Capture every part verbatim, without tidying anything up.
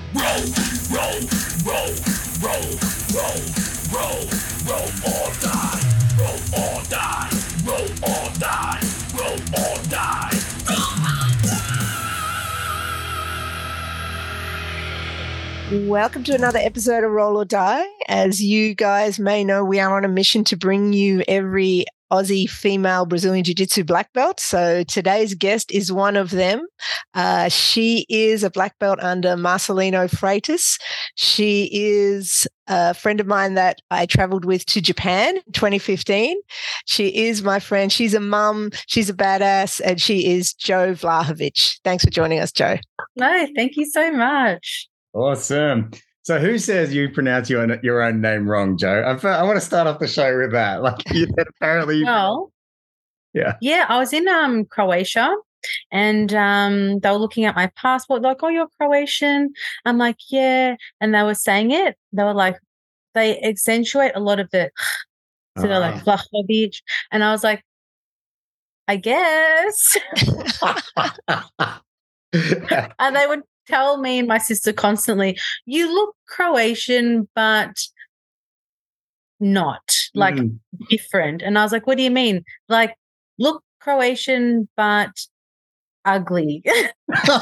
Roll, roll, roll, roll, roll, roll, roll or die. Roll or die. Roll or die. Roll or die. Welcome to another episode of Roll or Die. As you guys may know, we are on a mission to bring you every Aussie female Brazilian Jiu-Jitsu black belt. So today's guest is one of them. Uh, she is a black belt under Marcelino Freitas. She is a friend of mine that I traveled with to Japan in twenty fifteen. She is my friend. She's a mum. She's a badass. And she is Jo Vlahovic. Thanks for joining us, Jo. No, thank you so much. Awesome. So who says you pronounce your own, your own name wrong, Jo? I, I want to start off the show with that. Like you said, apparently. You well, yeah. Yeah, I was in um Croatia and um they were looking at my passport, like, oh, you're Croatian. I'm like, yeah. And they were saying it. They were like, they accentuate a lot of the, so they're like, Vlahovic. And I was like, I guess. And they would tell me and my sister constantly, you look Croatian, but not, like mm. different. And I was like, what do you mean? Like, look Croatian, but ugly. But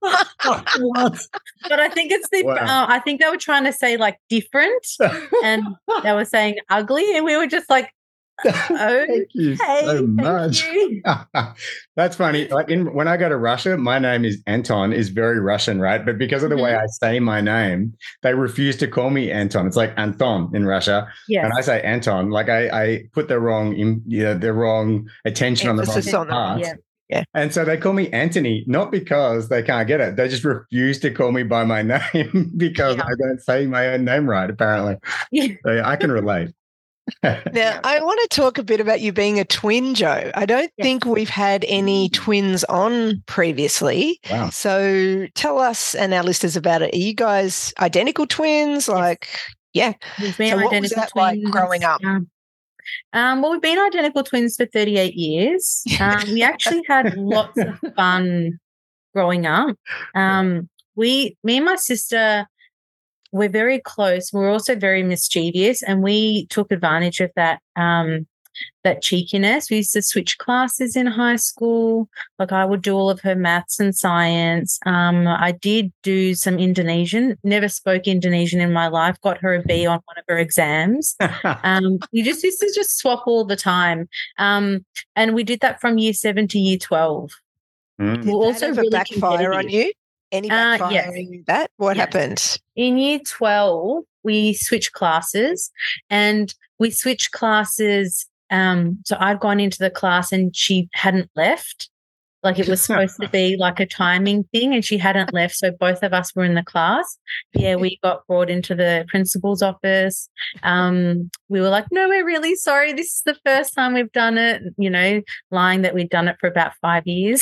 I think it's the, wow. uh, I think they were trying to say like different and they were saying ugly. And we were just like, oh, thank you so much. You. That's funny. Like in, when I go to Russia, my name is Anton, is very Russian, right? But because of the mm-hmm. way I say my name, they refuse to call me Anton. It's like Anton in Russia, yes. And I say Anton. Like I, I put the wrong, you know, the wrong attention Emphasis on the wrong part. Yeah. Yeah. And so they call me Anthony, not because they can't get it. They just refuse to call me by my name because yeah. I don't say my own name right, apparently. Yeah. So yeah, I can relate. Now, I want to talk a bit about you being a twin, Jo. I don't yes. think we've had any twins on previously. Wow. So tell us and our listeners about it. Are you guys identical twins? Like, yes. yeah. We've been so identical what was that twins. like growing up? Yeah. Um, well, we've been identical twins for thirty-eight years. Um, we actually had lots of fun growing up. Um, we, me and my sister, we're very close. We're also very mischievous, and we took advantage of that um, that cheekiness. We used to switch classes in high school. Like I would do all of her maths and science. Um, I did do some Indonesian. Never spoke Indonesian in my life. Got her a B on one of her exams. um, you just used to just swap all the time, um, and we did that from year seven to year twelve. Mm. Did we'll also really backfire on you. Any backfiring uh, yes. that? What yes. happened? In year twelve, we switched classes and we switched classes. Um, so I'd gone into the class and she hadn't left. Like it was supposed to be like a timing thing and she hadn't left. So both of us were in the class. Yeah, we got brought into the principal's office. Um, we were like, no, we're really sorry. This is the first time we've done it, you know, lying that we'd done it for about five years.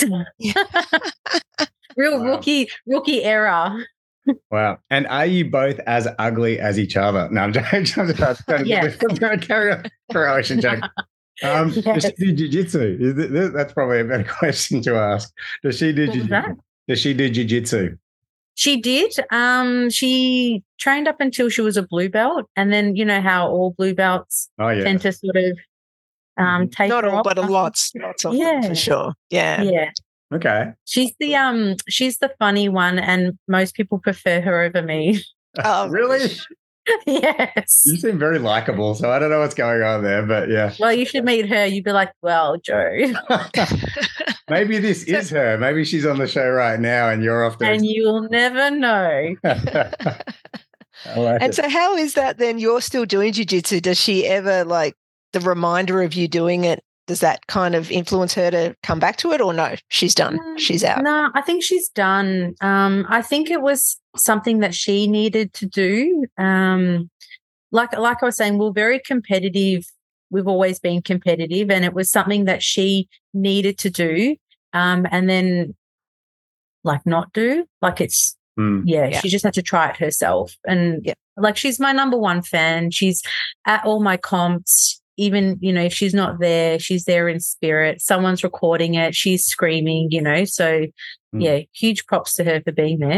Real wow. rookie, rookie era. Wow. And are you both as ugly as each other? No, I'm just, I'm just, I'm just, yes. I'm going to carry on Croatian joke. Um, yes. Does she do jiu-jitsu? That's probably a better question to ask. Does she do jiu-jitsu? Does she do jiu-jitsu? She did. Um, she trained up until she was a blue belt. And then, you know how all blue belts oh, yeah. tend to sort of um, take Not all, off. but a lot. Lots of yeah. them for sure. Yeah. Yeah. Okay. She's the um she's the funny one and most people prefer her over me. Oh, really? Yes. You seem very likable, so I don't know what's going on there, but yeah. Well, you should meet her. You'd be like, well, Jo. Maybe this is her. Maybe she's on the show right now and you're off there. And you'll never know. Like and it. So how is that then? You're still doing jiu-jitsu. Does she ever, like, the reminder of you doing it, does that kind of influence her to come back to it or no, she's done, she's out? No, I think she's done. Um, I think it was something that she needed to do. Um, like, like I was saying, we're very competitive. We've always been competitive and it was something that she needed to do um, and then like not do. Like it's, mm. yeah, yeah, she just had to try it herself. And yeah. like she's my number one fan. She's at all my comps. Even, you know, if she's not there, she's there in spirit. Someone's recording it. She's screaming, you know. So, mm. yeah, huge props to her for being there.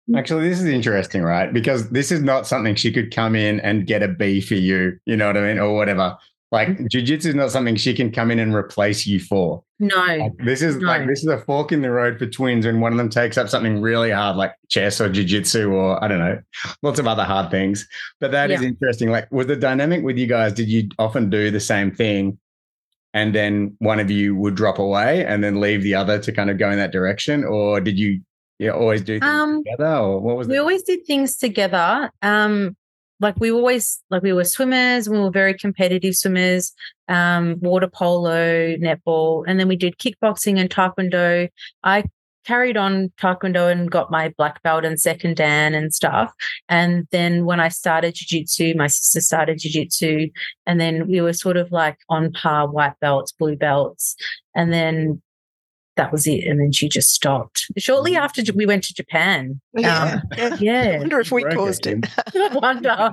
Actually, this is interesting, right? Because this is not something she could come in and get a B for you, you know what I mean, or whatever. Like jiu-jitsu is not something she can come in and replace you for. No, Like, this is no. like this is a fork in the road for twins when one of them takes up something really hard, like chess or jiu-jitsu or I don't know, lots of other hard things. But that is Yeah. interesting. Like, was the dynamic with you guys? Did you often do the same thing, and then one of you would drop away and then leave the other to kind of go in that direction, or did you, you always do things Um, together, or what was We it? always did things together. Um, like we always, like we were swimmers. We were very competitive swimmers. Um, water polo, netball, and then we did kickboxing and taekwondo. I carried on taekwondo and got my black belt and second dan and stuff. And then when I started jiu-jitsu, my sister started jiu-jitsu, and then we were sort of like on par, white belts, blue belts, and then that was it. And then she just stopped. Shortly after we went to Japan. Yeah. Um, yeah. I yeah. wonder if we Work caused it. I wonder.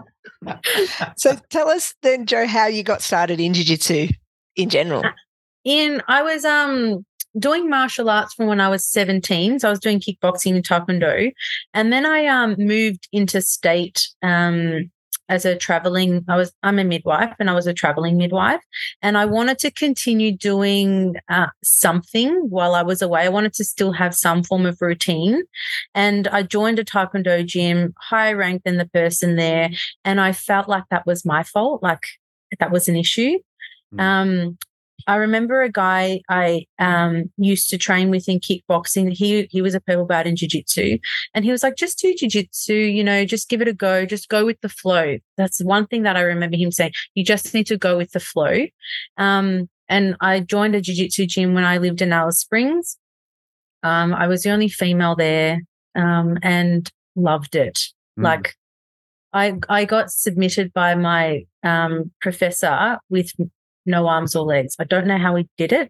So tell us then, Joe, how you got started in jiu-jitsu in general. In I was um doing martial arts from when I was seventeen. So I was doing kickboxing and taekwondo. And then I um moved interstate um as a traveling, I was I'm a midwife and I was a traveling midwife. And I wanted to continue doing uh, something while I was away. I wanted to still have some form of routine. And I joined a taekwondo gym, higher ranked than the person there. And I felt like that was my fault, like that was an issue. Mm. Um, I remember a guy I um, used to train with in kickboxing. He he was a purple belt in jiu-jitsu, and he was like, just do jiu-jitsu, you know, just give it a go, just go with the flow. That's one thing that I remember him saying. You just need to go with the flow. Um, and I joined a jiu-jitsu gym when I lived in Alice Springs. Um, I was the only female there, um, and loved it. Mm. Like I I got submitted by my um, professor with no arms or legs. I don't know how he did it.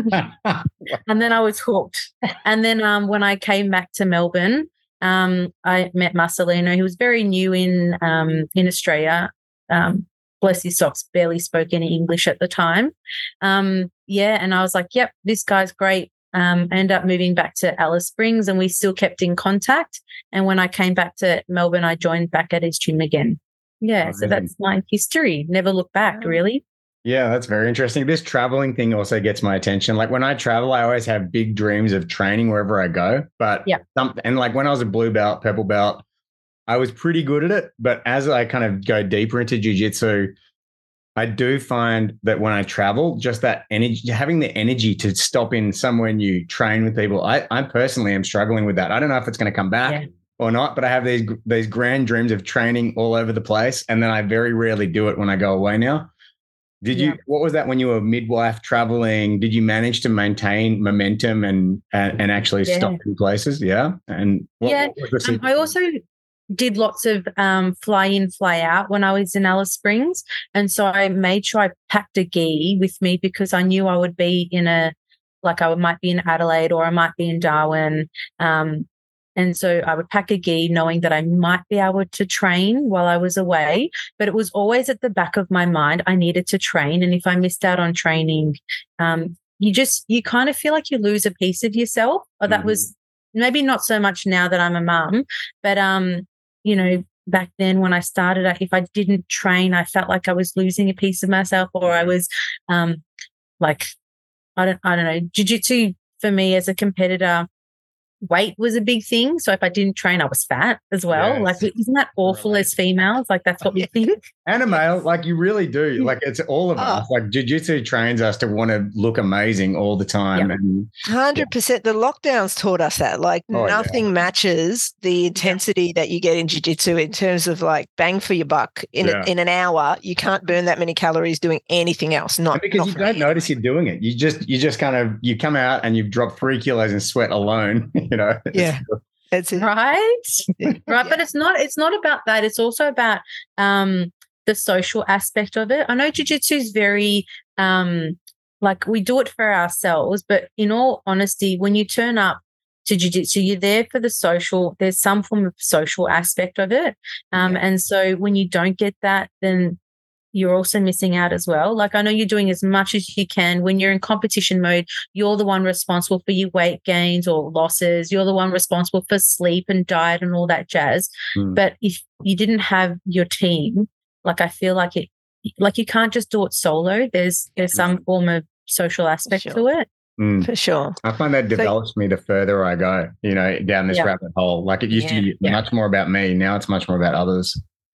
And then I was hooked. And then um, when I came back to Melbourne, um, I met Marcelino. He was very new in um, in Australia. Um, bless his socks, barely spoke any English at the time. Um, yeah, and I was like, yep, this guy's great. Um, I ended up moving back to Alice Springs, and we still kept in contact. And when I came back to Melbourne, I joined back at his gym again. Yeah, so Amazing. that's my history. Never looked back, really. Yeah, that's very interesting. This traveling thing also gets my attention. Like when I travel, I always have big dreams of training wherever I go. But Yeah. some, and like when I was a blue belt, purple belt, I was pretty good at it. But as I kind of go deeper into jiu-jitsu, I do find that when I travel, just that energy, having the energy to stop in somewhere new, train with people. I, I personally am struggling with that. I don't know if it's going to come back Yeah. or not, but I have these these grand dreams of training all over the place, and then I very rarely do it when I go away now. Did Yeah. you? What was that when you were midwife traveling? Did you manage to maintain momentum and and, and actually Yeah. stop in places? Yeah, and what, Yeah. what was the Um, I also did lots of um, fly in, fly out when I was in Alice Springs. And so I made sure I packed a gi with me because I knew I would be in a, like I might be in Adelaide or I might be in Darwin. Um, and so I would pack a gi knowing that I might be able to train while I was away. But it was always at the back of my mind, I needed to train. And if I missed out on training, um, you just, you kind of feel like you lose a piece of yourself. Or that Mhm. was maybe not so much now that I'm a mum, but, um, you know, back then when I started, if I didn't train, I felt like I was losing a piece of myself, or I was um, like, I don't, I don't know, jiu-jitsu for me as a competitor, weight was a big thing. So if I didn't train, I was fat as well. Yes. Like, isn't that awful Right. as females? Like, that's what we think. and a male, like you really do. Like it's all of Oh. us. Like jiu-jitsu trains us to want to look amazing all the time. Yeah. And one hundred percent. The lockdowns taught us that. Like Oh, yeah. nothing matches the intensity that you get in jiu-jitsu in terms of like bang for your buck. In, Yeah. a, in an hour, you can't burn that many calories doing anything else. Not And because not you for don't me. notice you're doing it. You just you just kind of you come out and you've dropped three kilos in sweat alone. You know. Yeah. That's it. Right. Yeah. Right. But it's not, it's not about that. It's also about um, the social aspect of it. I know jiu-jitsu is very, um, like we do it for ourselves, but in all honesty, when you turn up to jiu-jitsu, you're there for the social, there's some form of social aspect of it. Um, Yeah. And so when you don't get that, then you're also missing out as well. Like, I know you're doing as much as you can. When you're in competition mode, you're the one responsible for your weight gains or losses. You're the one responsible for sleep and diet and all that jazz. Mm. But if you didn't have your team, like, I feel like it, like you can't just do it solo. There's there's some form of social aspect Sure. to it. Mm. For sure. I find that develops me the further I go, you know, down this Yeah. rabbit hole. Like it used to be Yeah. much more about me. Now it's much more about others.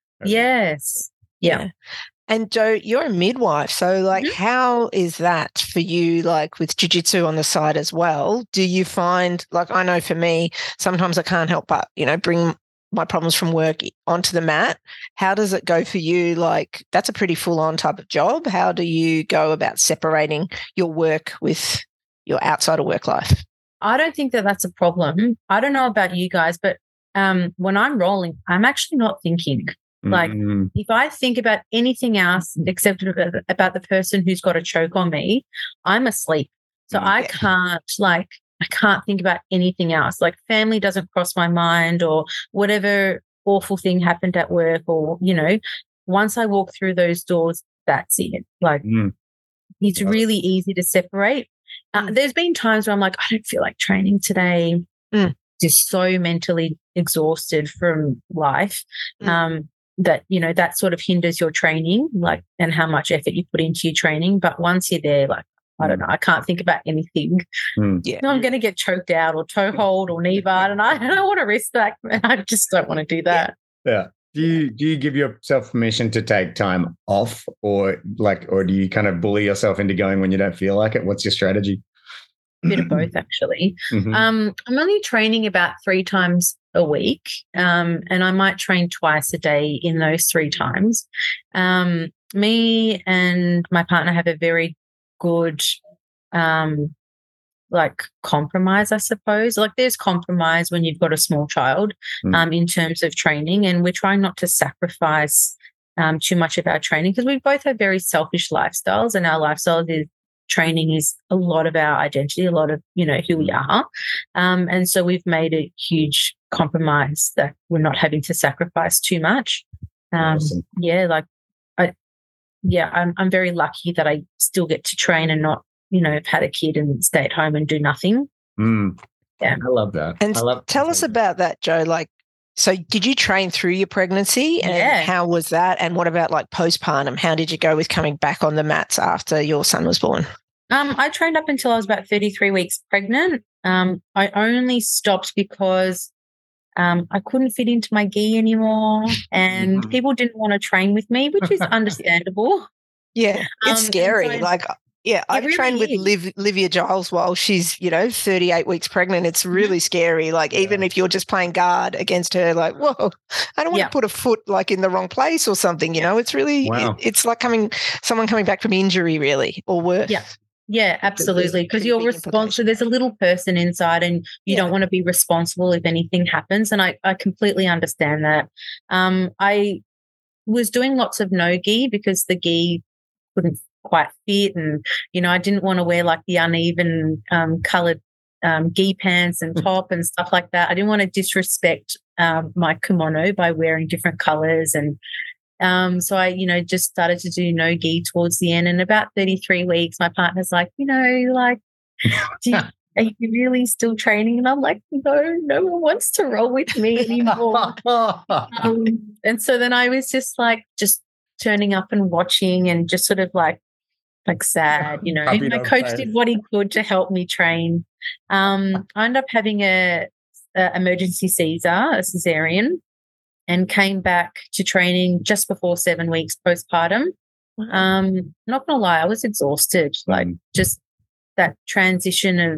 Yes. Yeah. And Joe, you're a midwife. So like, Mhm. how is that for you, like with jiu-jitsu on the side as well? Do you find, like, I know for me, sometimes I can't help but, you know, bring my problems from work onto the mat. How does it go for you? Like, that's a pretty full-on type of job. How do you go about separating your work with your outside of work life? I don't think that that's a problem. I don't know about you guys, but um, when I'm rolling, I'm actually not thinking. Like, Mm. if I think about anything else except about the person who's got a choke on me, I'm asleep. So I Yeah. can't, like, I can't think about anything else. Like, family doesn't cross my mind, or whatever awful thing happened at work, or, you know, once I walk through those doors, that's it. Like, Mm. it's Yeah. really easy to separate. Uh, Mm. there's been times where I'm like, I don't feel like training today. Mm. Just so mentally exhausted from life. Mm. Um, that, you know, that sort of hinders your training, like, and how much effort you put into your training. But once you're there, like, I don't know, I can't think about anything. Mm. Yeah. No, I'm going to get choked out or toe hold or knee bar, and I, I don't want to risk that. I just don't want to do that. Yeah. Do you do you give yourself permission to take time off, or like, or do you kind of bully yourself into going when you don't feel like it? What's your strategy? A bit of both, actually. Mhm. Um, I'm only training about three times a week, um, and I might train twice a day in those three times. Um, me and my partner have a very good, um, like, compromise, I suppose. Like, there's compromise when you've got a small child, Mm. um, in terms of training, and we're trying not to sacrifice um, too much of our training, because we both have very selfish lifestyles, and our lifestyle is training is a lot of our identity, a lot of, you know, who we are. Um, and so we've made a huge compromise that we're not having to sacrifice too much. Um, Awesome. Yeah, like, I, yeah, I'm, I'm very lucky that I still get to train and not, you know, have had a kid and stay at home and do nothing. Mm. Yeah. I love that. And I love tell us about that, Joe. Like, so did you train through your pregnancy, and Yeah. how was that? And what about like postpartum? How did you go with coming back on the mats after your son was born? Um, I trained up until I was about thirty-three weeks pregnant. Um, I only stopped because um, I couldn't fit into my gi anymore, and Mhm. people didn't want to train with me, which is understandable. Yeah, Um, it's and scary. so- like, yeah, I've really trained with is. Liv, Livia Giles while she's, you know, thirty-eight weeks pregnant. It's really scary. Like, even Yeah. if you're just playing guard against her, like, whoa, I don't want Yeah. to put a foot like in the wrong place or something. You know, it's really, Wow. it- it's like coming, someone coming back from injury, really, or worse. Yeah. Yeah, absolutely. Because pretty you're big responsible. implication. There's a little person inside, and you Yeah. don't want to be responsible if anything happens. And I, I completely understand that. Um, I was doing lots of no gi because the gi couldn't quite fit, and, you know, I didn't want to wear like the uneven um, coloured um, gi pants and top and stuff like that. I didn't want to disrespect um, my kimono by wearing different colours, and Um, so I, you know, just started to do no gi towards the end. And about thirty-three weeks, my partner's like, you know, like, do you, are you really still training? And I'm like, no, no one wants to roll with me anymore. um, and so then I was just like, just turning up and watching, and just sort of like, like sad, you know. Puppy My dog coach face. did what he could to help me train. Um, I ended up having a, a emergency Caesar, a cesarean, and came back to training just before seven weeks postpartum. Um, not gonna lie, I was exhausted. Like, Mm. just that transition of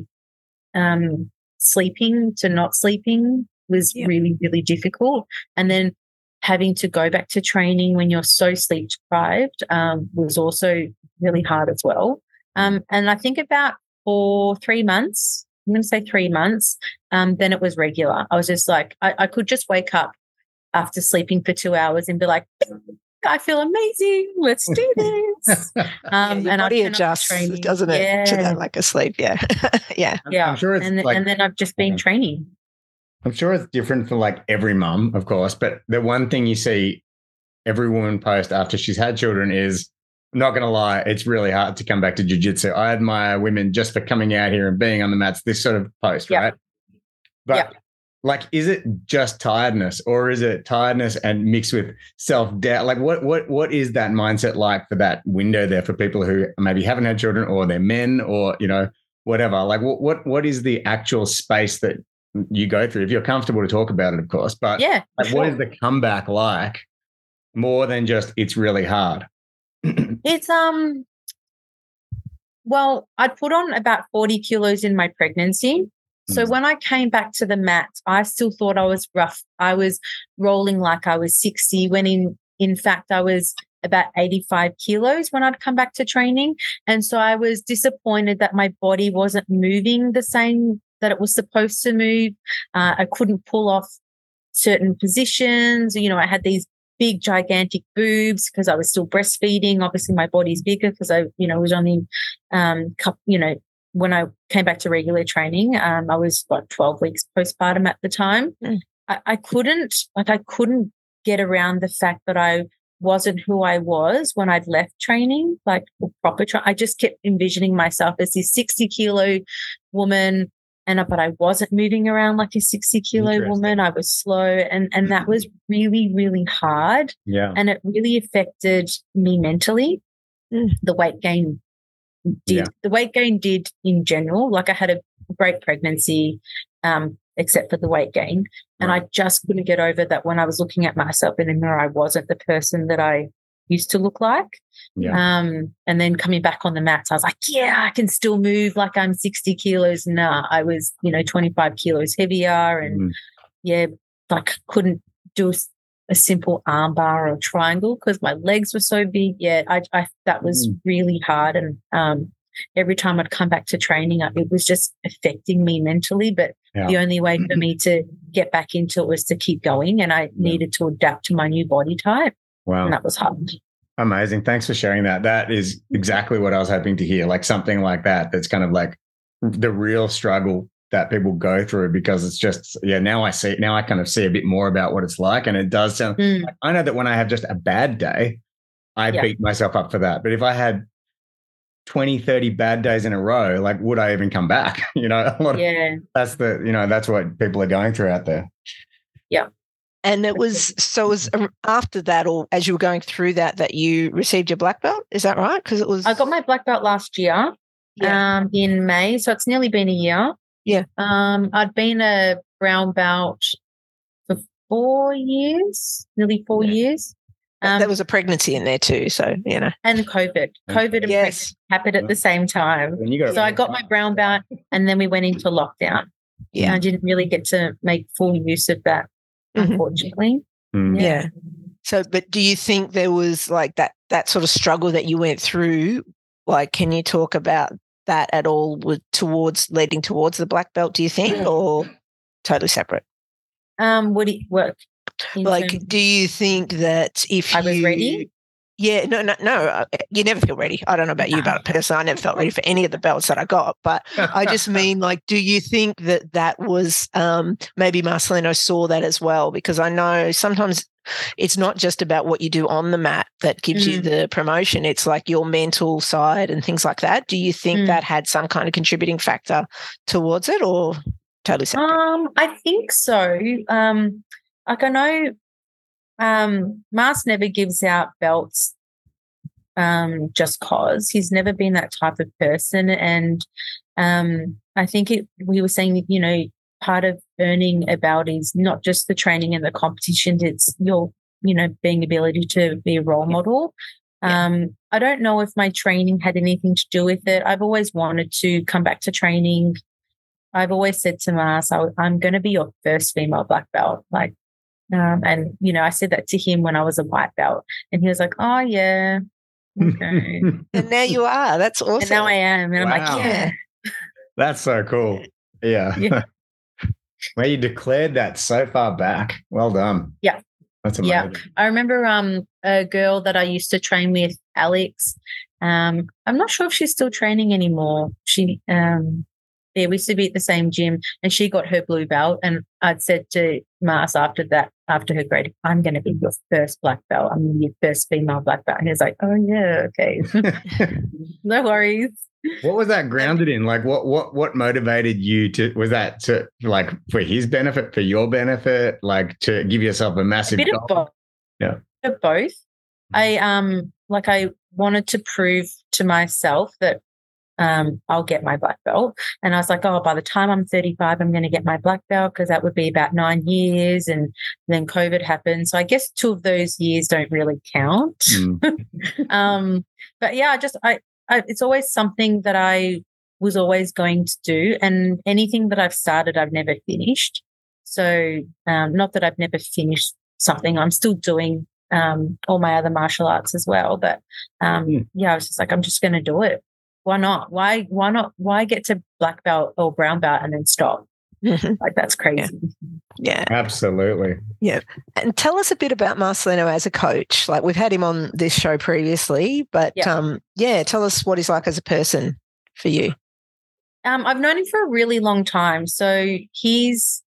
um, sleeping to not sleeping was Yep. really, really difficult. And then having to go back to training when you're so sleep deprived um, was also really hard as well. Um, and I think about for three months, I'm going to say three months, um, then it was regular. I was just like, I, I could just wake up after sleeping for two hours and be like, I feel amazing. Let's do this. Yeah, Um, your and body I've been up adjusts, training. doesn't it, Yeah. to that lack of sleep? Yeah, yeah. Yeah. I'm sure it's and, like, and then I've just been Yeah. training. I'm sure it's different for like every mum, of course, but the one thing you see every woman post after she's had children is, I'm not going to lie, it's really hard to come back to jiu-jitsu. I admire women just for coming out here and being on the mats, this sort of post, Yep. right? But Yep. like, is it just tiredness, or is it tiredness and mixed with self-doubt? Like what what what is that mindset like for that window there for people who maybe haven't had children, or they're men, or, you know, whatever? Like what what what is the actual space that you go through? If you're comfortable to talk about it, of course, but Yeah. like, sure. what is the comeback like more than just it's really hard? It's um well, I put on about forty kilos in my pregnancy. So Mm. when I came back to the mat, I still thought I was rough. I was rolling like I was sixty, when in in fact I was about eighty-five kilos when I'd come back to training. And so I was disappointed that my body wasn't moving the same that it was supposed to move. Uh, I couldn't pull off certain positions. You know, I had these big, gigantic boobs because I was still breastfeeding. Obviously, my body's bigger because I, you know, was only, um, cou- you know, when I came back to regular training, um, I was like twelve weeks postpartum at the time. Mm. I, I couldn't, like, I couldn't get around the fact that I wasn't who I was when I'd left training, like proper tra- I just kept envisioning myself as this sixty kilo woman. And but I wasn't moving around like a sixty kilo Interesting. woman. I was slow, and and that was really, really hard. Yeah. And it really affected me mentally. Mm. The weight gain did. Yeah. The weight gain did in general. Like I had a great pregnancy, um, except for the weight gain, and Right. I just couldn't get over that. When I was looking at myself in the mirror, I wasn't the person that I used to look like. Yeah. Um, and then coming back on the mats, I was like, yeah, I can still move like I'm sixty kilos. Nah, I was, you know, twenty-five kilos heavier, and Mm. yeah, like couldn't do a, a simple arm bar or triangle because my legs were so big. Yeah, I, I that was Mm. really hard. And um, every time I'd come back to training, it was just affecting me mentally. But Yeah. the only way for me to get back into it was to keep going, and I needed to adapt to my new body type. Wow. And that was hard. Amazing. Thanks for sharing that. That is exactly what I was hoping to hear, like something like that. That's kind of like the real struggle that people go through, because it's just, yeah, now I see, now I kind of see a bit more about what it's like. And it does sound, Mm. like, I know that when I have just a bad day, I Yeah. beat myself up for that. But if I had twenty, thirty bad days in a row, like, would I even come back? You know, a lot of, Yeah. that's the, you know, that's what people are going through out there. And it was, so it was um, after that, or as you were going through that, that you received your black belt. Is that right? Because it was. I got my black belt last year, Yeah. um, in May. So it's nearly been a year. Yeah. Um, I'd been a brown belt for four years, nearly four Yeah. years. But Um, there was a pregnancy in there too. So, you know. and COVID. COVID and Yes. pregnancy happened at the same time. When you got So I got my brown belt, and then we went into lockdown. Yeah. And I didn't really get to make full use of that, Mhm. unfortunately. Mm. Yeah. So, but do you think there was like that that sort of struggle that you went through? Like, can you talk about that at all with towards leading towards the black belt? Do you think, or totally separate? Um, would it work? in Like, terms- do you think that if I was you, ready? Yeah, no, no, no. uh, You never feel ready. I don't know about you, but personally, I never felt ready for any of the belts that I got. But I just mean, like, do you think that that was um, maybe Marcelino saw that as well? Because I know sometimes it's not just about what you do on the mat that gives you Mm. the promotion. It's like your mental side and things like that. Do you think Mm. that had some kind of contributing factor towards it, or totally separate? Um, I think so. Um, like I know, um, Mars never gives out belts, um, just cause he's never been that type of person, and um, I think it. We were saying, you know, part of earning a belt is not just the training and the competition; it's your, you know, being ability to be a role model. Yeah. Um, I don't know if my training had anything to do with it. I've always wanted to come back to training. I've always said to Mars, I, I'm going to be your first female black belt. Like, um, and, you know, I said that to him when I was a white belt, and he was like, oh, yeah, okay. And now you are. That's awesome. And now I am. And I'm Wow. like, yeah. That's so cool. Yeah. Yeah. Well, you declared that so far back. Well done. Yeah. That's Yeah. amazing. I remember um a girl that I used to train with, Alex. Um, I'm not sure if she's still training anymore. She um yeah, we used to be at the same gym, and she got her blue belt. And I'd said to Mars after that, after her grade, I'm going to be your first black belt. I'm your first female black belt. And he was like, oh, yeah, okay. No worries. What was that grounded in? Like, what what what motivated you to? Was that to like for his benefit, for your benefit, like to give yourself a massive A bit goal? of both. Yeah, A bit of both. I um like I wanted to prove to myself that um I'll get my black belt, and I was like, oh, by the time I'm thirty-five, I'm going to get my black belt, because that would be about nine years, and then COVID happened. So I guess two of those years don't really count. Mm. um, but yeah, I just I. I, it's always something that I was always going to do, and anything that I've started, I've never finished. So, um, not that I've never finished something, I'm still doing um, all my other martial arts as well. But um, Mm. yeah, I was just like, I'm just going to do it. Why not? Why? Why not? Why get to black belt or brown belt and then stop? Like, that's crazy. Yeah. Absolutely. Yeah. And tell us a bit about Marcelino as a coach. Like, we've had him on this show previously, but Yeah. um, yeah, tell us what he's like as a person for you. Um, I've known him for a really long time. So he's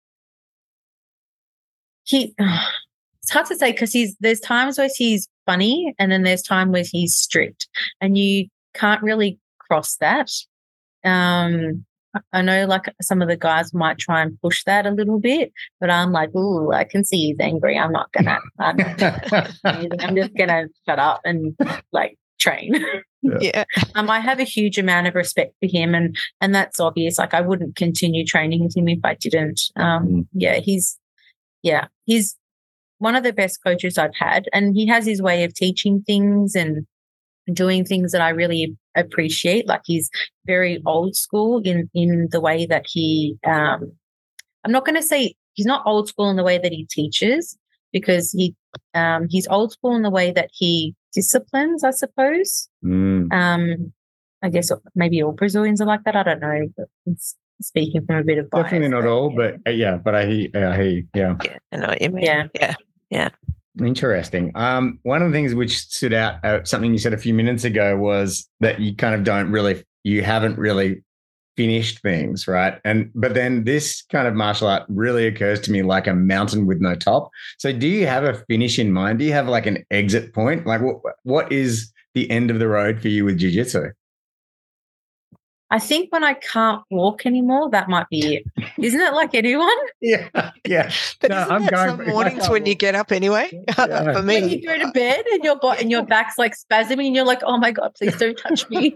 he. It's hard to say, because he's there's times where he's funny, and then there's time where he's strict, and you can't really cross that. Um, I know, like, some of the guys might try and push that a little bit, but I'm like, ooh, I can see he's angry. I'm not gonna. I'm, not gonna I'm just gonna shut up and like train. Yeah. Um, I have a huge amount of respect for him, and and that's obvious. Like, I wouldn't continue training with him if I didn't. Um, Mm. yeah, he's yeah, he's one of the best coaches I've had, and he has his way of teaching things and doing things that I really appreciate. Like, he's very old school in in the way that he. Um, I'm not going to say he's not old school in the way that he teaches, because he um, he's old school in the way that he disciplines, I suppose. Mm. Um, I guess maybe all Brazilians are like that. I don't know. But it's speaking from a bit of bias. Definitely not all, but uh, yeah, but I hear, I hear, yeah. Yeah. I know what you mean. Yeah. Yeah. Interesting. Um, one of the things which stood out, uh, something you said a few minutes ago, was that you kind of don't really, you haven't really finished things, right? And but then this kind of martial art really occurs to me like a mountain with no top. So, do you have a finish in mind? Do you have like an exit point? Like, what what is the end of the road for you with jiu-jitsu? I think when I can't walk anymore, that might be it. Isn't it like anyone? Yeah, yeah. But No, isn't I'm that going some for- if I mornings can't when you walk- get up anyway? Yeah. For When you me. go to bed and your bo- and your back's like spasming, and you're like, "Oh my god, please don't touch me."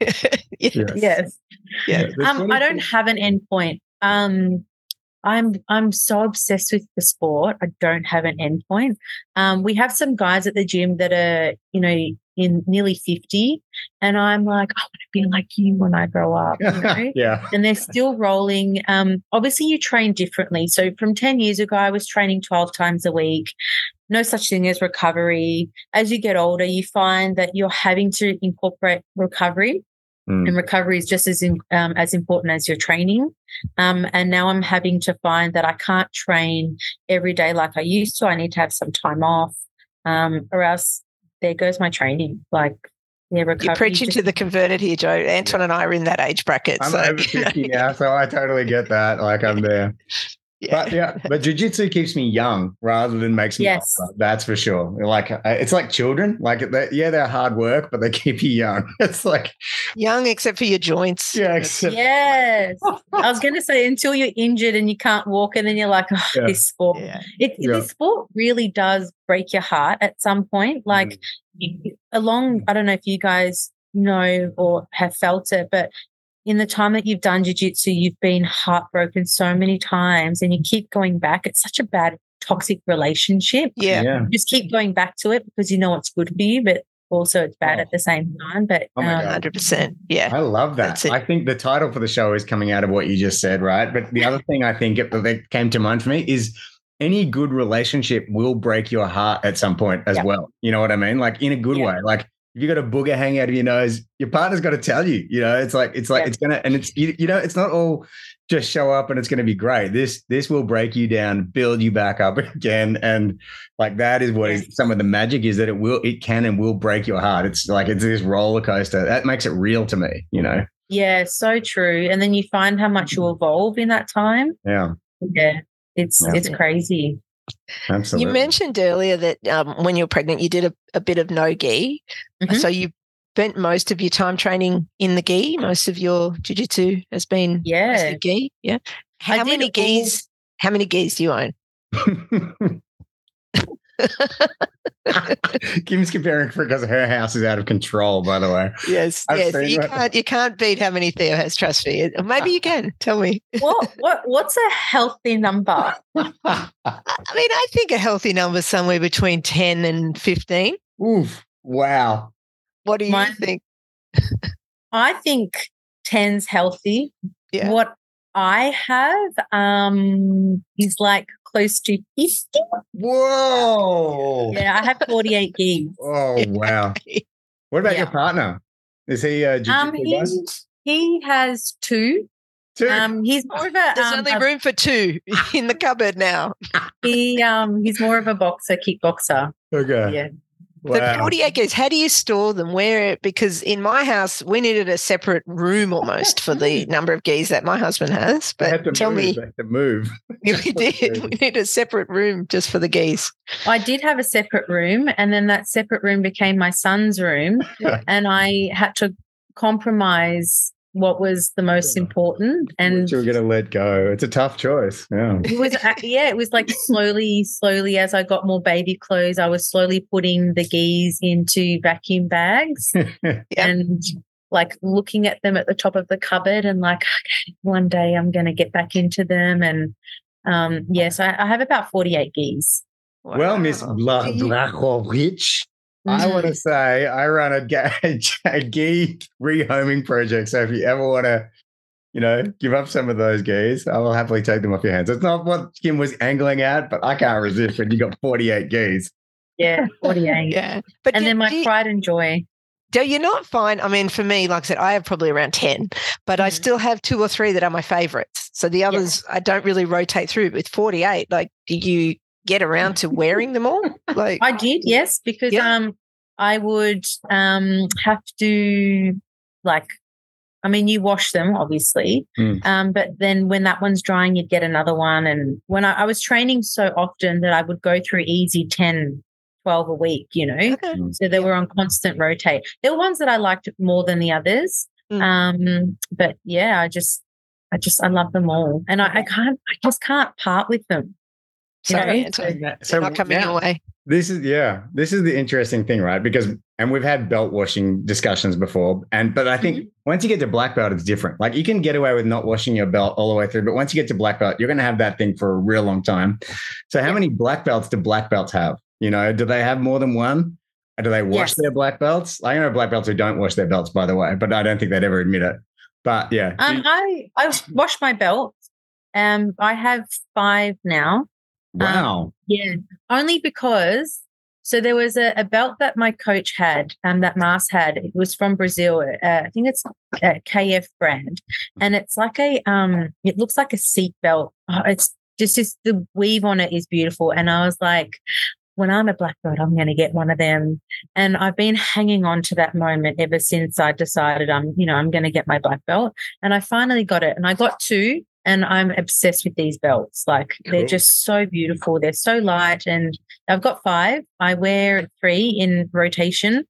Yes. Yes. Yeah. There's Um, one I of don't the- have an end point. Um, I'm I'm so obsessed with the sport. I don't have an end point. Um, we have some guys at the gym that are, you know, in nearly fifty, and I'm like, I want to be like you when I grow up. You know? Yeah. And they're still rolling. Um, obviously, you train differently. So from ten years ago, I was training twelve times a week. No such thing as recovery. As you get older, you find that you're having to incorporate recovery. Mm. And recovery is just as in, um, as important as your training. Um, and now I'm having to find that I can't train every day like I used to. I need to have some time off, um, or else there goes my training. Like, yeah, recovery. You're preaching just- to the converted here, Joe. Anton and I are in that age bracket. I'm so, over fifty now, so I totally get that. Like, I'm there. Yeah. But yeah, but jiu-jitsu keeps me young rather than makes me Yes. older. That's for sure. Like, uh, it's like children. Like, they, yeah, they're hard work, but they keep you young. It's like, Young except for your joints. yeah, except, Yes. I was going to say, until you're injured and you can't walk, and then you're like, oh, Yeah. this sport. Yeah. It, Yeah. This sport really does break your heart at some point. Like, Mm. you- along, I don't know if you guys know or have felt it, but in the time that you've done jiu-jitsu, you've been heartbroken so many times, and you keep going back. It's such a bad, toxic relationship. Yeah. yeah. You just keep going back to it because you know it's good for you, but also it's bad Oh. at the same time. But Oh my um, God. one hundred percent. Yeah. I love that. That's it. I think the title for the show is coming out of what you just said, right? But the other thing I think it, that came to mind for me is any good relationship will break your heart at some point as Yeah. well. You know what I mean? Like, in a good Yeah. way. Like, if you got a booger hanging out of your nose, your partner's got to tell you. You know, it's like it's like Yeah. it's gonna, and it's you, you know, it's not all just show up and it's going to be great. This this will break you down, build you back up again, and like that is what Yes. is some of the magic is that it will, it can and will break your heart. It's like it's this roller coaster that makes it real to me. You know. Yeah, so true. And then you find how much you evolve in that time. Yeah, Yeah, it's Yeah. it's crazy. absolutely. You mentioned earlier that um, when you were pregnant, you did a, a bit of no gi. Mhm. So you spent most of your time training in the gi. Most of your jiu-jitsu has been Yeah. mostly gi. Yeah. I How did many all- gis? How many gis do you own? Kim's comparing because her house is out of control, by the way. Yes, I've yes. seen You that. can't you can't beat how many Theo has. Trust me. Maybe you can. Tell me. What what what's a healthy number? I mean, I think a healthy number is somewhere between ten and fifteen. Oof. Wow. What do you Mine- think? I think ten's healthy. Yeah. What I have um is like close to fifty. Whoa. Yeah, I have forty-eight gigs. Oh, wow. What about your Yeah. partner? Is he a jiu-jitsu Um, guy? he, he has two. Too? Um, he's more of a There's um, only a- room for two in the cupboard now. he um he's more of a boxer, kickboxer. okay. Yeah. The Wow. forty-eight gis, how do you store them? Where? Because in my house, we needed a separate room almost for the number of gis that my husband has. They had to But tell move. me, They had to move. we did. We need a separate room just for the gis. I did have a separate room, and then that separate room became my son's room, and I had to compromise what was the most important. And What you're going to let go. It's a tough choice. Yeah. it was, uh, yeah, it was like slowly, slowly, as I got more baby clothes, I was slowly putting the gis into vacuum bags and like looking at them at the top of the cupboard and like, okay, one day I'm going to get back into them. And um, yes, I, I have about forty-eight gis. Well, Miss Wow. Bla- Do you- Blachowicz, I Mhm. want to say I run a, ga- a gi rehoming project. So if you ever want to, you know, give up some of those gis, I will happily take them off your hands. It's not what Kim was angling at, but I can't resist when you got forty-eight gis. Yeah, forty-eight. Yeah. But And do- then my do you- pride and joy. do you not find, I mean, for me, like I said, I have probably around ten, but I Mhm. still have two or three that are my favorites. So the others, I don't really rotate through. With forty-eight, like, do you get around to wearing them all? Like, I did, yes, because Yeah. um I would um have to like I mean you wash them obviously. Mm. Um but then when that one's drying you'd get another one, and when I, I was training so often that I would go through easy ten, twelve a week, you know. okay. So they were on constant rotate. There were ones that I liked more than the others. Mm. Um but yeah, I just I just I love them all. And I, I can't I just can't part with them. You Sorry, know? Anton. So They're not coming now- your way. This is yeah, this is the interesting thing, right? Because and we've had belt washing discussions before, and but I think once you get to black belt, it's different. Like you can get away with not washing your belt all the way through, but once you get to black belt, you're going to have that thing for a real long time. So how Yeah. many black belts do black belts have? You know, do they have more than one? Or do they wash Yes. their black belts? I know black belts who don't wash their belts, by the way, but I don't think they'd ever admit it. But yeah, do Um, you- I I wash my belt. Um, I have five now. wow, Yeah, only because so there was a, a belt that my coach had, um, that Mars had. It was from Brazil. Uh, I think it's a K F brand, and it's like a um, it looks like a seat belt. Oh, it's just, just the weave on it is beautiful, and I was like, when I'm a black belt, I'm going to get one of them. And I've been hanging on to that moment ever since I decided I'm, you know, I'm going to get my black belt. And I finally got it, and I got two, and I'm obsessed with these belts. Like they're Cool. just so beautiful. They're so light, and I've got five. I wear three in rotation.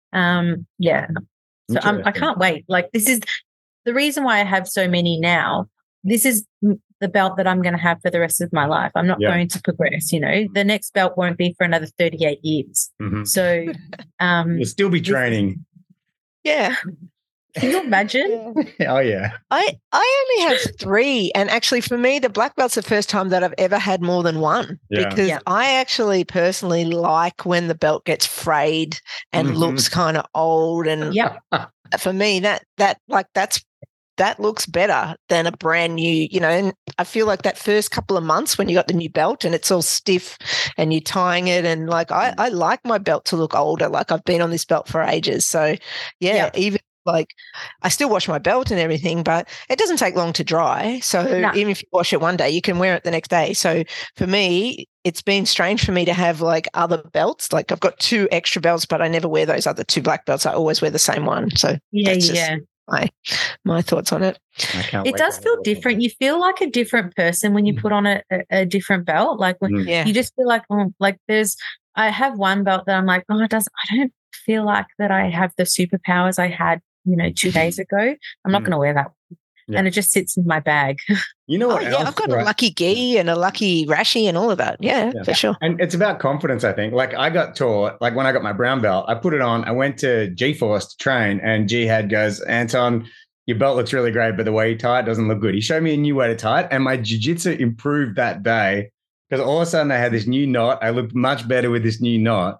Um, yeah. So I'm, I Interesting. can't wait. Like this is the reason why I have so many now. This is m- the belt that I'm going to have for the rest of my life. I'm not Yeah. going to progress. You know, the next belt won't be for another thirty-eight years. Mhm. So, um, You'll still be training. Yeah. can you imagine? Oh yeah, I, I only have three. And actually, for me, the black belt's the first time that I've ever had more than one Yeah. because Yeah. I actually personally like when the belt gets frayed and Mhm. looks kind of old. And Yep. for me, that, that, like, that's, that looks better than a brand new, you know. And I feel like that first couple of months when you got the new belt and it's all stiff and you're tying it, and like I, I like my belt to look older. Like I've been on this belt for ages. So yeah, Yeah. even like I still wash my belt and everything, but it doesn't take long to dry. So No. even if you wash it one day, you can wear it the next day. So for me, it's been strange for me to have like other belts. Like I've got two extra belts, but I never wear those other two black belts. I always wear the same one. So Yeah, That's just- yeah. my my thoughts on it. I can't It wait does to feel have a look at different. You feel like a different person when you Mm. put on a, a, a different belt. Like when Mm. Yeah. you just feel like, oh, like there's, I have one belt that I'm like, oh, it does, I don't feel like that I have the superpowers I had, you know, two days ago. I'm not Mm. going to wear that. Yeah. And it just sits in my bag. You know Oh what yeah, else? I've got right? a lucky gi and a lucky rashi and all of that. Yeah, Yeah. for sure. And it's about confidence, I think. Like I got taught, like when I got my brown belt, I put it on, I went to G-Force to train, and G-Head goes, Anton, your belt looks really great, but the way you tie it doesn't look good. He showed me a new way to tie it, and my jiu-jitsu improved that day because all of a sudden I had this new knot. I looked much better with this new knot.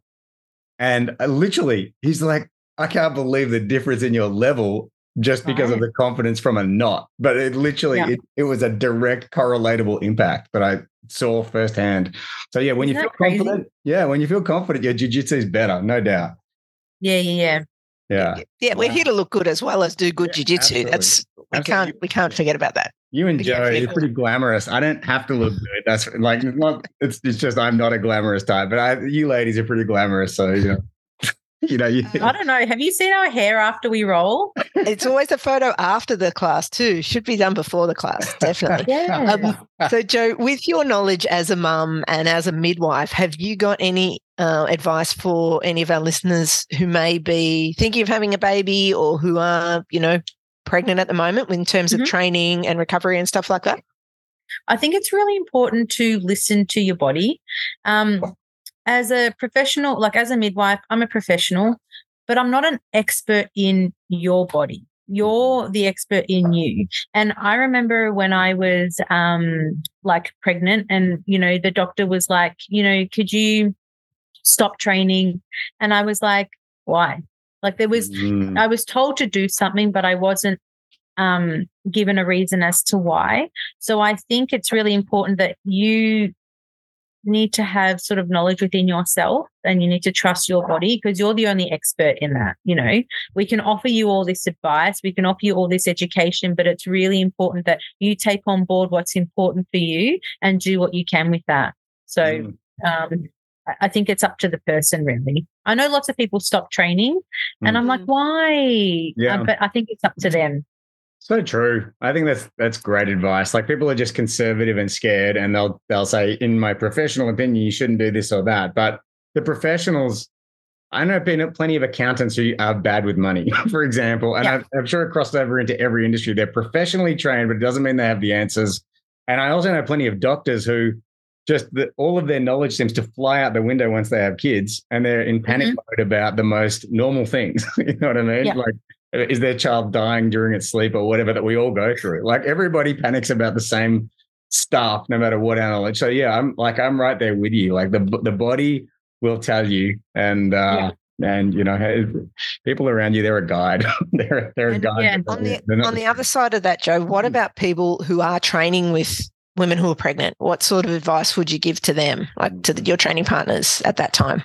And I literally, he's like, I can't believe the difference in your level just because of Right. the confidence from a knot. But it literally, Yeah. it, it was a direct correlatable impact that I saw firsthand. So yeah, when Isn't you feel that crazy? confident, yeah, when you feel confident, your jiu-jitsu is better, no doubt. Yeah, yeah, yeah. Yeah. Yeah, we're Wow. here to look good as well as do good Yeah, jiu-jitsu. absolutely. That's we Absolutely. can't we can't forget about that. You and Yeah, Joe, for you're sure. pretty glamorous. I don't have to look good. That's like not. It's it's just I'm not a glamorous type, but I, you ladies are pretty glamorous. So you know, you know, you, I don't know. Have you seen our hair after we roll? It's always a photo after the class too. Should be done before the class, definitely. Yeah. Um, so, Joe, with your knowledge as a mum and as a midwife, have you got any uh, advice for any of our listeners who may be thinking of having a baby or who are, you know, pregnant at the moment in terms Mhm. of training and recovery and stuff like that? I think it's really important to listen to your body. Um, as a professional, like as a midwife, I'm a professional, but I'm not an expert in your body. You're the expert in you. And I remember when I was um, like pregnant and, you know, the doctor was like, you know, could you stop training? And I was like, why? Like there was, Mm. I was told to do something, but I wasn't um, given a reason as to why. So I think it's really important that you need to have sort of knowledge within yourself and you need to trust your body because you're the only expert in that. You know, we can offer you all this advice, we can offer you all this education, but it's really important that you take on board what's important for you and do what you can with that. So Mm. um, I- I think it's up to the person, really. I know lots of people stop training and Mm. I'm like, why? Yeah. Uh, but I think it's up to them. So true. I think that's that's great advice. Like people are just conservative and scared, and they'll they'll say, in my professional opinion, you shouldn't do this or that. But the professionals, I know plen- plenty of accountants who are bad with money, for example, and Yeah. I'm, I'm sure it crossed over into every industry. They're professionally trained, but it doesn't mean they have the answers. And I also know plenty of doctors who just the, all of their knowledge seems to fly out the window once they have kids, and they're in panic mode about the most normal things. You know what I mean? Yeah. Like, is their child dying during its sleep or whatever that we all go through? Like everybody panics about the same stuff, no matter what our knowledge. So yeah, I'm like I'm right there with you. Like the the body will tell you, and uh, and you know, hey, people around you, they're a guide. they're they're a And, guide. yeah, On the They're not on the other side of that, Joe, what Mm. about people who are training with women who are pregnant? What sort of advice would you give to them, like to the, your training partners at that time?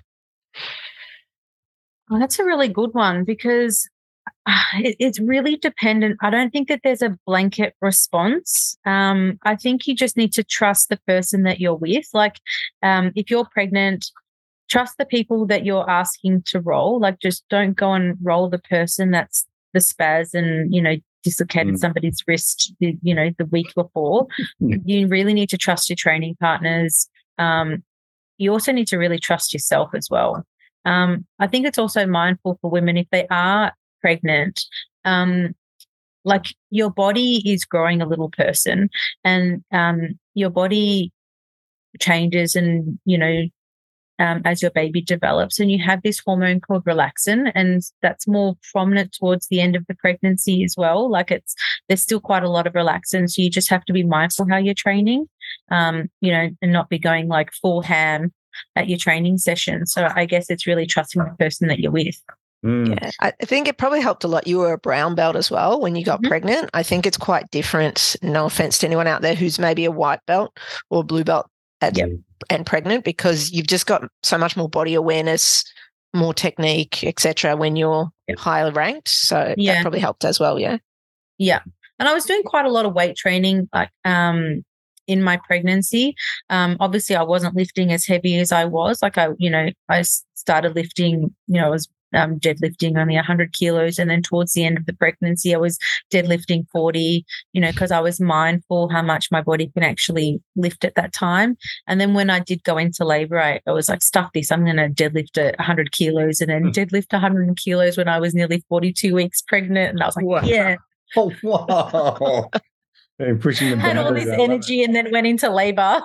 Oh, that's a really good one because uh, it, it's really dependent. I don't think that there's a blanket response. Um, I think you just need to trust the person that you're with. Like, um, if you're pregnant, trust the people that you're asking to roll. Like, just don't go and roll the person that's the spaz and, you know, dislocated Mm. somebody's wrist, the- you know, the week before. Mm. You really need to trust your training partners. Um, you also need to really trust yourself as well. Um, I think it's also mindful for women if they are pregnant, um, like your body is growing a little person and um, your body changes and, you know, um, as your baby develops and you have this hormone called relaxin and that's more prominent towards the end of the pregnancy as well. Like it's, there's still quite a lot of relaxin. So you just have to be mindful how you're training, um, you know, and not be going like full ham at your training session. So I guess it's really trusting the person that you're with. Mm. Yeah, I I think it probably helped a lot. You were a brown belt as well when you got Mhm. pregnant. I think it's quite different. No offense to anyone out there who's maybe a white belt or blue belt at, Yep. and pregnant, because you've just got so much more body awareness, more technique, et cetera when you're Yep. higher ranked. So Yeah. that probably helped as well. Yeah. Yeah. And I was doing quite a lot of weight training, like um, in my pregnancy. Um, obviously, I wasn't lifting as heavy as I was. Like I, you know, I s- started lifting, you know, I was um, deadlifting only one hundred kilos. And then towards the end of the pregnancy, I was deadlifting forty, you know, because I was mindful how much my body can actually lift at that time. And then when I did go into labor, I, I was like, stuff this, I'm going to deadlift at one hundred kilos, and then deadlift one hundred kilos when I was nearly forty-two weeks pregnant. And I was like, wow. yeah. Oh, wow. Pushing the had all this energy and then went into labor.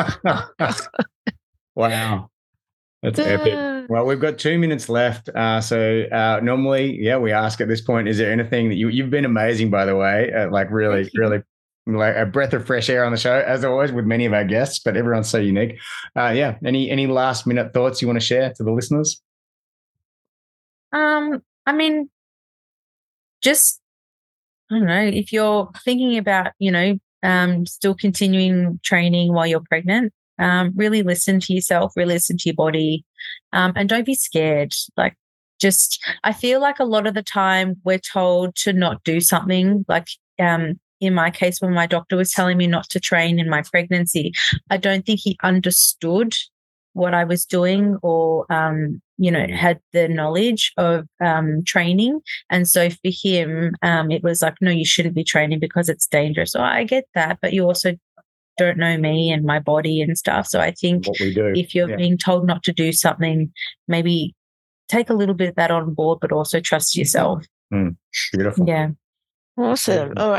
Wow. That's epic. Well, we've got two minutes left. Uh, so uh, normally, yeah, we ask at this point, is there anything that you, you've been amazing, by the way, uh, like really, really like a breath of fresh air on the show, as always, with many of our guests, but everyone's so unique. Uh, yeah. Any, any last minute thoughts you want to share to the listeners? Um, I mean, just, I don't know, if you're thinking about, you know, um, still continuing training while you're pregnant, um, really listen to yourself, really listen to your body, um, and don't be scared. Like, just, I feel like a lot of the time we're told to not do something. Like, um, in my case, when my doctor was telling me not to train in my pregnancy, I don't think he understood what I was doing, or, um, you know, had the knowledge of um, training. And so for him, um, it was like, no, you shouldn't be training because it's dangerous. So I get that, but you also don't know me and my body and stuff. So I think what we do. if you're yeah. being told not to do something, maybe take a little bit of that on board, but also trust yourself. Mm, beautiful. Yeah. Awesome. All right.